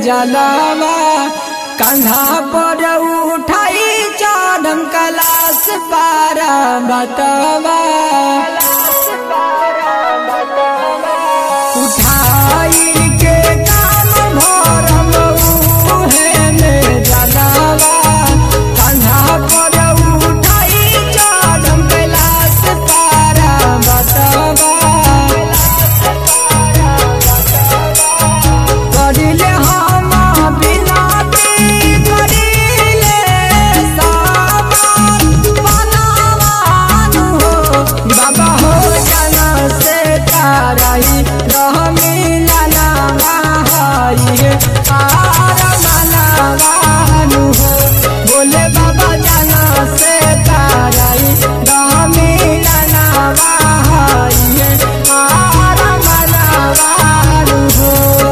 जलावा कंधा पर उठाई चढ़म कलाश पारा बतवा उठाई के काम भरम उहे में जलावा कंधा पर उठाई चढ़म कलाश पारा बतवा करिले हम बिनती करिले सामान बनावान हो बाबा हो जाना से ताराई रह मिलना है आर मनावान हो बोले बाबा जाना से ताराई रह मिलना है आर मनावान हो।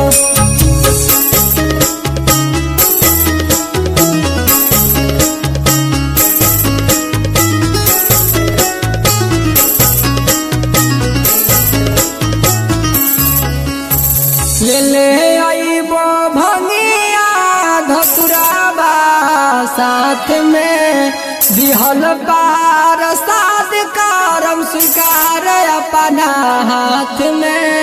ले आइबो भंगिया धतुराबा साथ में दिहल पार साध करम स्वीकार अपना हाथ में